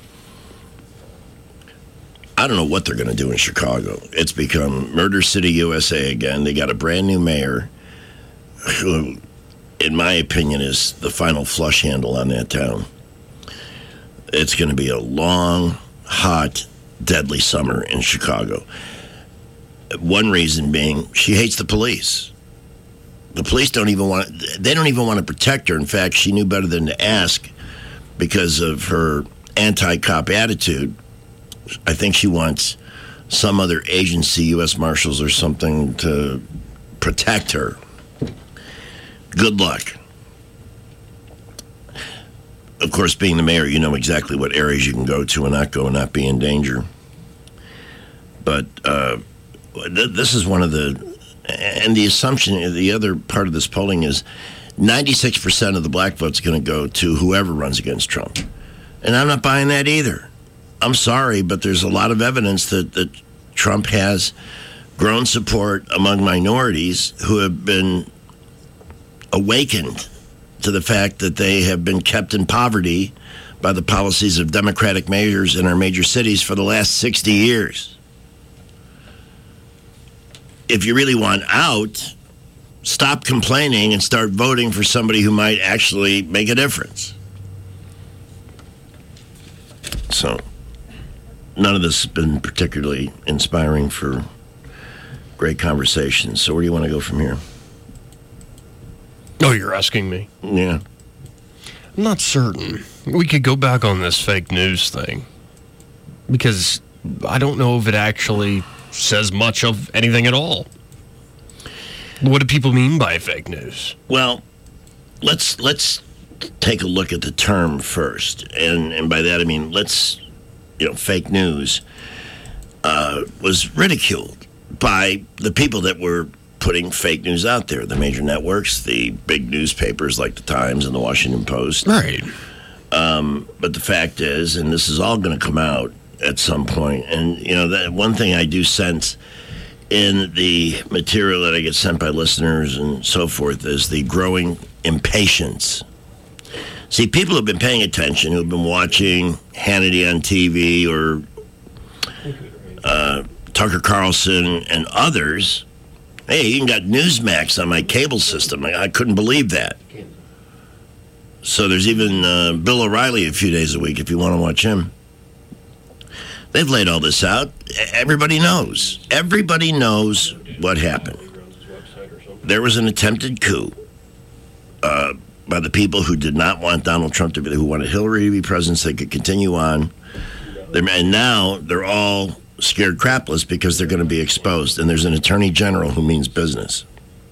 I don't know what they're going to do in Chicago. It's become Murder City, U S A again. They got a brand new mayor who, in my opinion, is the final flush handle on that town. It's going to be a long, hot, deadly summer in Chicago. One reason being she hates the police. The police don't even want, they don't even want to protect her. In fact, she knew better than to ask because of her anti-cop attitude. I think she wants some other agency, U S Marshals or something, to protect her. Good luck. Of course, being the mayor, you know exactly what areas you can go to and not go and not be in danger. But uh, th- this is one of the, and the assumption, the other part of this polling is ninety-six percent of the black vote's going to go to whoever runs against Trump. And I'm not buying that either. I'm sorry, but there's a lot of evidence that, that Trump has grown support among minorities who have been awakened to the fact that they have been kept in poverty by the policies of Democratic mayors in our major cities for the last sixty years. If you really want out, stop complaining and start voting for somebody who might actually make a difference. So, none of this has been particularly inspiring for great conversations. So where do you want to go from here? Oh, you're asking me? Yeah. I'm not certain. We could go back on this fake news thing. Because I don't know if it actually says much of anything at all. What do people mean by fake news? Well, let's let's take a look at the term first. And, and by that I mean, let's, you know, fake news uh, was ridiculed by the people that were putting fake news out there, the major networks, the big newspapers like the Times and the Washington Post. Right. Um, but the fact is, and this is all going to come out at some point, and, you know, that one thing I do sense in the material that I get sent by listeners and so forth is the growing impatience. See, people have been paying attention, who've been watching Hannity on T V or uh, Tucker Carlson and others. Hey, you even got Newsmax on my cable system. I, I couldn't believe that. So there's even uh, Bill O'Reilly a few days a week if you want to watch him. They've laid all this out. Everybody knows. Everybody knows what happened. There was an attempted coup uh, by the people who did not want Donald Trump to be, who wanted Hillary to be president so they could continue on. They're, and now they're all scared crapless because they're going to be exposed. And there's an attorney general who means business.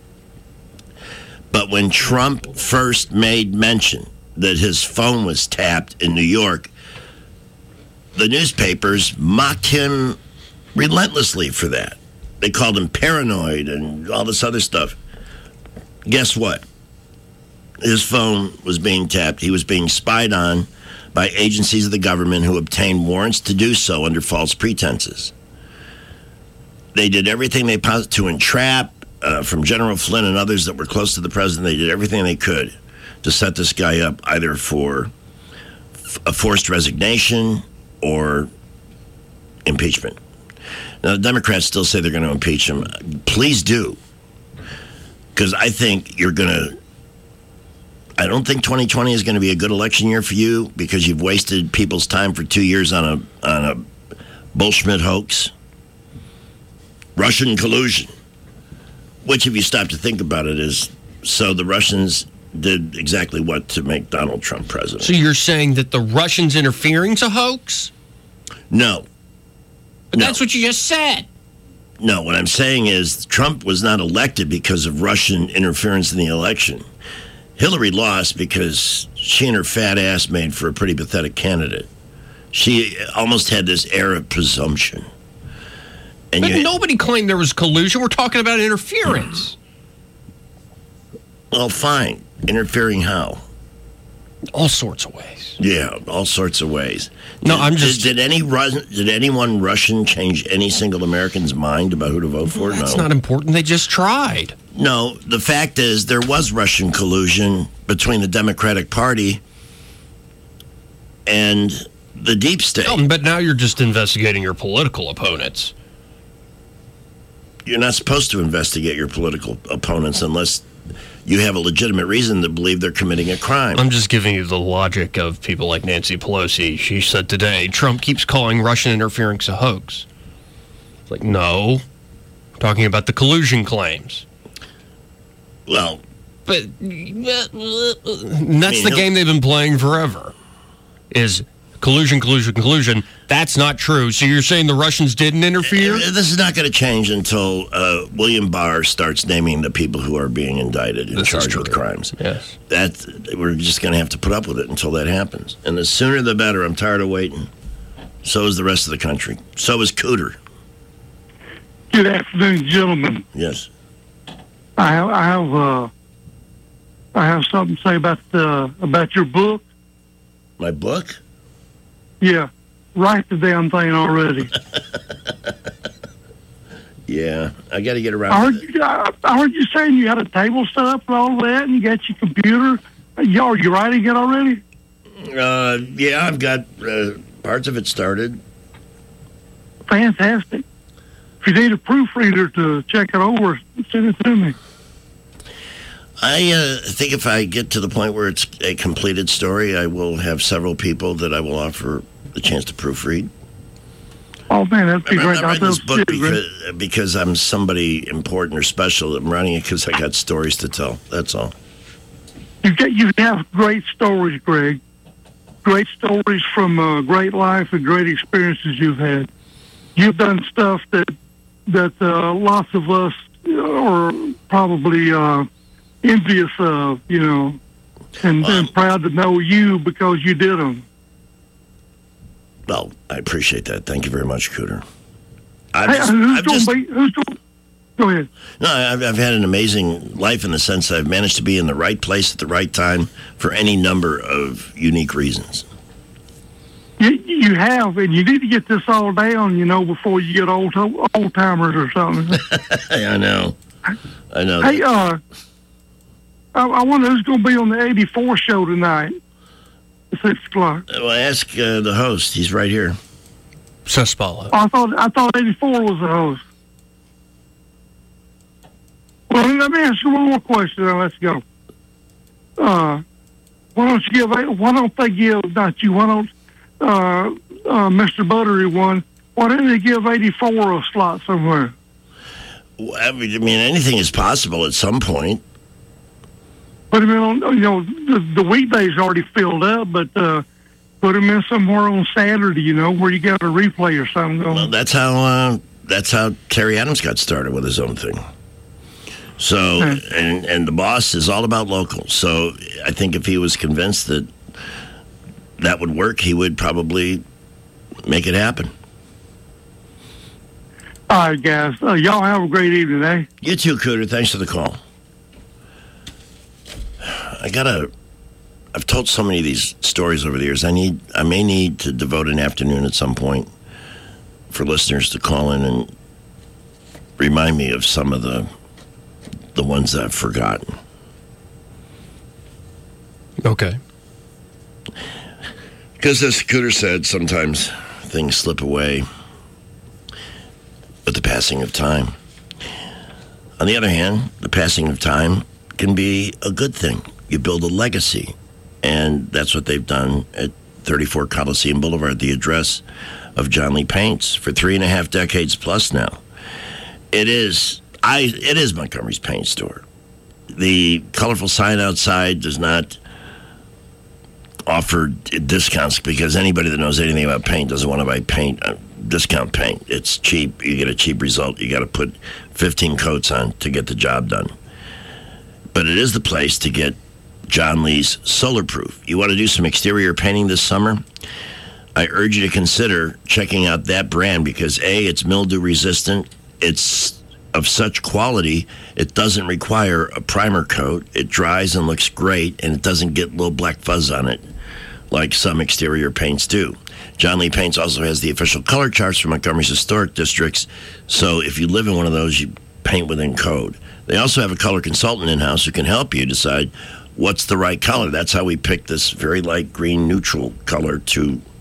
But when Trump first made mention that his phone was tapped in New York, the newspapers mocked him relentlessly for that. They called him paranoid and all this other stuff. Guess what? His phone was being tapped. He was being spied on by agencies of the government who obtained warrants to do so under false pretenses. They did everything they possibly to entrap, uh, from General Flynn and others that were close to the president. They did everything they could to set this guy up either for f- a forced resignation or impeachment. Now, the Democrats still say they're going to impeach him. Please do. Because I think you're going to... I don't think twenty twenty is going to be a good election year for you because you've wasted people's time for two years on a on a Bullschmidt hoax. Russian collusion. Which, if you stop to think about it, is... So the Russians did exactly what to make Donald Trump president. So you're saying that the Russians interfering's a hoax? No. But no. that's what you just said. No, what I'm saying is Trump was not elected because of Russian interference in the election. Hillary lost because she and her fat ass made for a pretty pathetic candidate. She almost had this air of presumption. And but you, nobody claimed there was collusion. We're talking about interference. Well, fine. Interfering how? All sorts of ways. Yeah, all sorts of ways. No, did, I'm just... Did, did any Rus- did anyone Russian change any single American's mind about who to vote for? That's no. not important. They just tried. No, the fact is there was Russian collusion between the Democratic Party and the deep state. Oh, but now you're just investigating your political opponents. You're not supposed to investigate your political opponents unless you have a legitimate reason to believe they're committing a crime. I'm just giving you the logic of people like Nancy Pelosi. She said today, Trump keeps calling Russian interference a hoax. It's like, no. I'm talking about the collusion claims. Well, but that's I mean, the game they've been playing forever. Is collusion, collusion, collusion. That's not true. So you're saying the Russians didn't interfere? This is not going to change until uh, William Barr starts naming the people who are being indicted and This is charged true. with crimes. Yes. That we're just going to have to put up with it until that happens. And the sooner the better. I'm tired of waiting. So is the rest of the country. So is Cooter. Good afternoon, gentlemen. Yes. I have, I have, uh, I have something to say about the about your book. My book? Yeah, write the damn thing already. Yeah, I got to get I around heard, to it. you, I, I heard you saying you had a table set up and all that, and you got your computer. You- Are you writing it already? Uh, yeah, I've got uh, parts of it started. Fantastic. If you need a proofreader to check it over, send it to me. I uh, think if I get to the point where it's a completed story, I will have several people that I will offer the chance to proofread. Oh, man, that'd be I'm great. not writing I'll this book see it, Greg. because, because I'm somebody important or special. I'm writing it because I got stories to tell. That's all. You get you have great stories, Greg. Great stories from uh, great life and great experiences you've had. You've done stuff that that uh, lots of us are probably uh, envious of, you know, and, and proud to know you because you did them. Well, I appreciate that. Thank you very much, Cooter. I've Hey, just, who's I've going just, to be? Who's going? Go ahead. no, I've, I've had an amazing life in the sense that I've managed to be in the right place at the right time for any number of unique reasons. You, you have, and you need to get this all down, you know, before you get old old timers or something. I know. I know. Hey, that. uh, I, I wonder who's going to be on the eighty-four show tonight at six o'clock. Well, ask uh, the host. He's right here. Sespalo. I thought I thought eighty-four was the host. Well, let me ask you one more question, and let's go. Uh, why don't you give? Why don't they give? Not you. Why don't uh, uh, Mister Buttery one? Why didn't they give eighty-four a slot somewhere? Well, I mean, I mean, anything is possible at some point. Put him in on, you know, the, the weekdays already filled up, but uh, put him in somewhere on Saturday, you know, where you got a replay or something going. Well, that's how uh, that's how Terry Adams got started with his own thing. So, and and the boss is all about local. So, I think if he was convinced that that would work, he would probably make it happen. All right, guys. Uh, y'all have a great evening, eh? You too, Cooter. Thanks for the call. I gotta. I've told so many of these stories over the years. I need. I may need to devote an afternoon at some point for listeners to call in and remind me of some of the the ones that I've forgotten. Okay. Because as Cooter said, sometimes things slip away with the passing of time. On the other hand, the passing of time can be a good thing. You build a legacy. And that's what they've done at thirty-four Coliseum Boulevard, the address of John Lee Paints for three and a half decades plus now. It is, I, it is Montgomery's paint store. The colorful sign outside does not offer discounts because anybody that knows anything about paint doesn't want to buy paint, uh, discount paint. It's cheap. You get a cheap result. You got to put fifteen coats on to get the job done. But it is the place to get John Lee's Solar Proof. You want to do some exterior painting this summer? I urge you to consider checking out that brand because A, it's mildew resistant. It's of such quality, it doesn't require a primer coat. It dries and looks great, and it doesn't get little black fuzz on it like some exterior paints do. John Lee Paints also has the official color charts for Montgomery's historic districts, so if you live in one of those, you paint within code. They also have a color consultant in-house who can help you decide what's the right color. That's how we picked this very light green neutral color to